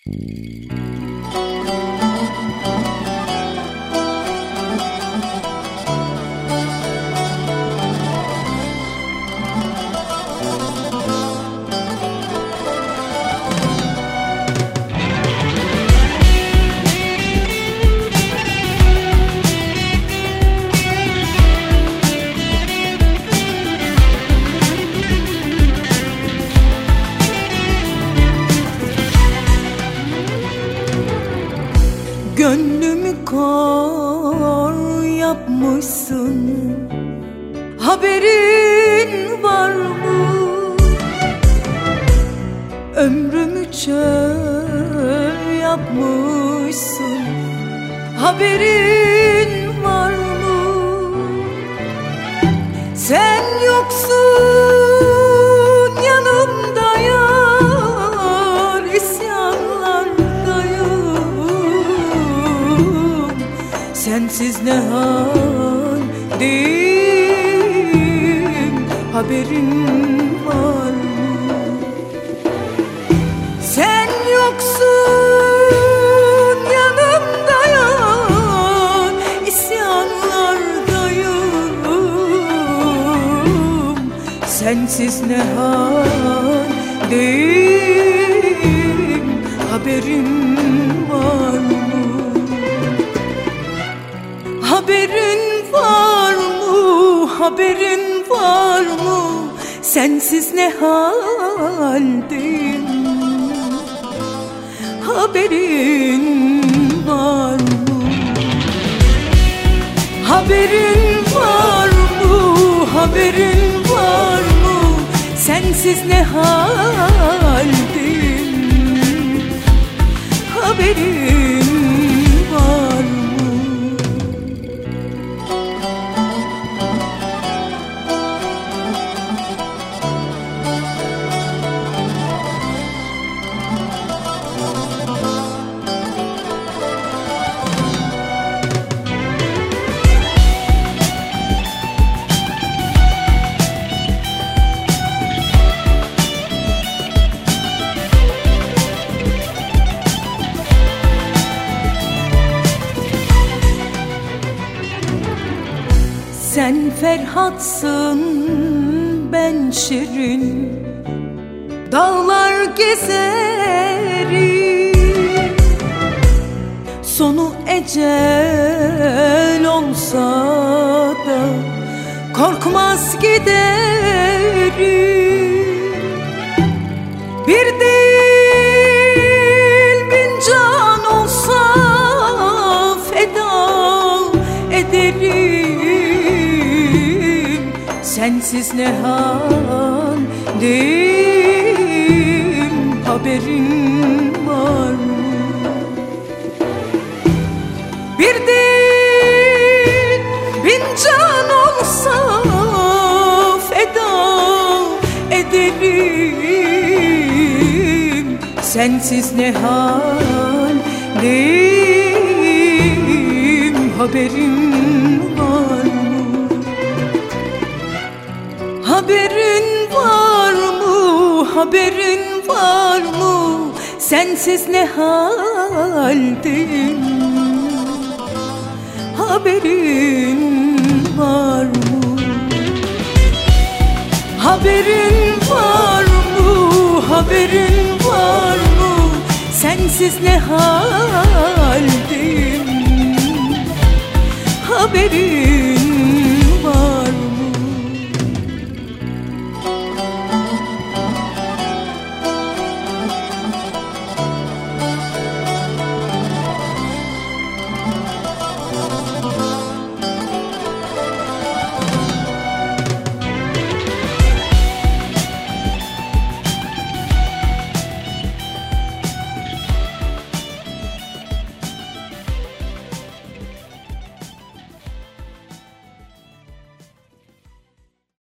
Gönlümü kor yapmışsın, haberin var mı? Ömrümü çöl yapmışsın, haberin var mı? Sen yoksun yanımda yar, isyanlardayım. Sensiz ne haldeyim, haberin var mı? Sen yoksun yanımda yar, isyanlardayım. Sensiz ne haldeyim, haberin var mı? Haberin var mı? Haberin var mı? Sensiz ne haldeyim, haberin var mı? Haberin var mı? Haberin var mı? Sensiz ne haldeyim, haberin var mı? Sen Ferhat'sın, ben Şirin, dağlar gezerim. Sonu ecel olsa da korkmaz giderim. Bir değil bin can olsa feda ederim. Sensiz ne haldeyim, haberin var mı? Bir değil bin can olsa feda ederim. Sensiz ne haldeyim, haberin var mı? Haberin var mı? Haberin var mı? Sensiz ne haldeyim, haberin var mı? Haberin var mı? Haberin var mı? Sensiz ne haldeyim, haberin